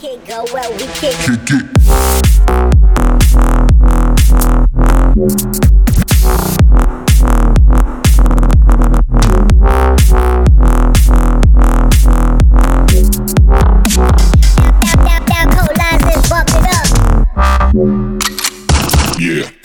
can't go well, we can't Kick it. down cold lines and bump it up. Yeah.